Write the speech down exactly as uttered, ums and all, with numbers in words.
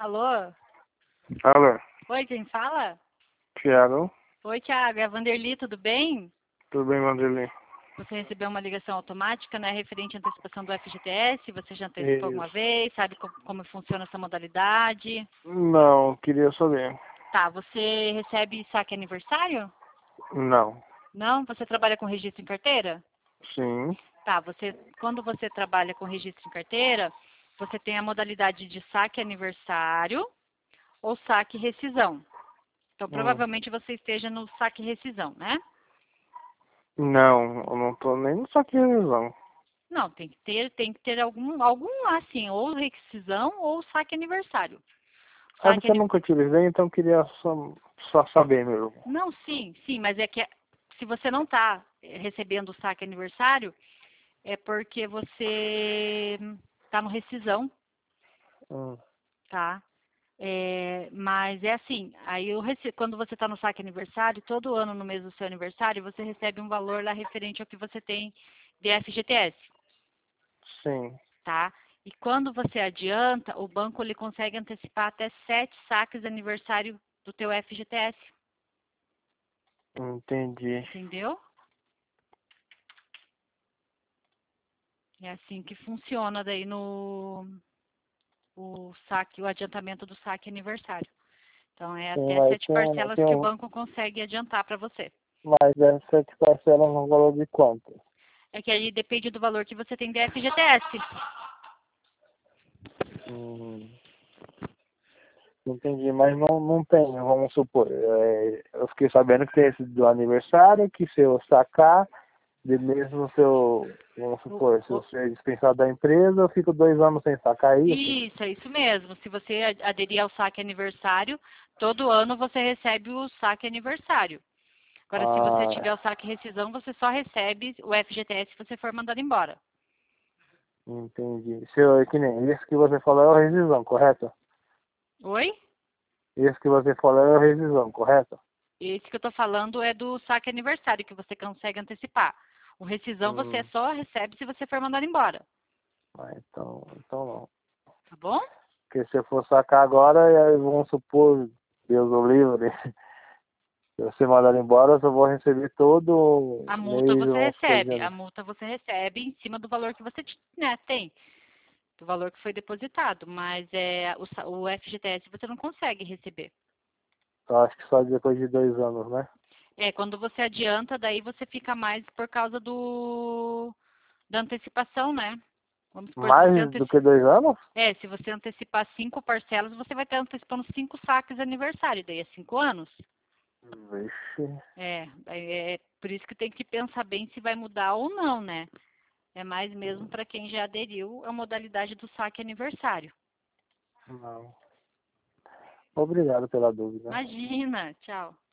Alô? Alô, Oi, quem fala? Thiago. Oi, Thiago, é a Vanderly, tudo bem? Tudo bem, Vanderlei? Você recebeu uma ligação automática, né, referente à antecipação do F G T S, você já antecipou alguma Isso. vez, sabe co- como funciona essa modalidade? Não, queria saber. Tá, você recebe saque aniversário? Não. Não? Você trabalha com registro em carteira? Sim. Tá, você, quando você trabalha com registro em carteira, você tem a modalidade de saque aniversário ou saque rescisão. Então, Hum. provavelmente você esteja no saque rescisão, né? Não, eu não tô nem no saque de revisão. Não, tem que ter, tem que ter algum, algum lá, sim, ou rescisão ou saque aniversário. É Saque porque eu ani... nunca utilizei, então queria só, só saber mesmo. Não, sim, sim, mas é que se você não está recebendo o saque aniversário, é porque você está no rescisão, Hum. tá? É, mas é assim, aí eu rece... quando você está no saque aniversário, todo ano no mês do seu aniversário, você recebe um valor lá referente ao que você tem de F G T S. Sim. Tá? E quando você adianta, o banco ele consegue antecipar até sete saques de aniversário do teu F G T S, Entendi. entendeu? É assim que funciona daí no o saque, o adiantamento do saque aniversário. Então é Sim, até mas sete tem um, parcelas tem que o um, banco consegue adiantar para você. mas deve ser que parcela no valor de quanto? É que aí depende do valor que você tem de F G T S. Hum. Entendi, mas não, não tem, vamos supor. É, eu fiquei sabendo que tem esse do aniversário, que se eu sacar, de mesmo se eu, vamos O- supor, se eu o- ser dispensado da empresa, eu fico dois anos sem sacar, é isso? Isso, é isso mesmo. Se você a- aderir ao saque aniversário, todo ano você recebe o saque aniversário. Agora, se você Ah, tiver o saque rescisão, você só recebe o F G T S se você for mandado embora. entendi. Se eu, é que nem isso que você falou é a rescisão, correto? Oi? Isso que você falou é a rescisão, correto? Esse que eu tô falando é do saque aniversário, que você consegue antecipar. O rescisão você Hum, só recebe se você for mandado embora. ah, então, então não. Tá bom? Porque se eu for sacar agora, aí vamos supor, Deus o livre, se eu ser mandado embora, eu só vou receber todo A multa mês, você vamos supor, recebe. dia A multa você recebe em cima do valor que você ti- né, tem. Do valor que foi depositado. Mas é, o, sa- o F G T S você não consegue receber. eu acho que só depois de dois anos, né? É, quando você adianta, daí você fica mais por causa do da antecipação, né? Vamos supor, se você Mais do anteci... que dois anos? é, se você antecipar cinco parcelas, você vai estar antecipando cinco saques de aniversário, daí é cinco anos. Vixe. É, é, é por isso que tem que pensar bem se vai mudar ou não, né? É mais mesmo para quem já aderiu à modalidade do saque aniversário. Não. Obrigado pela dúvida. Imagina, tchau.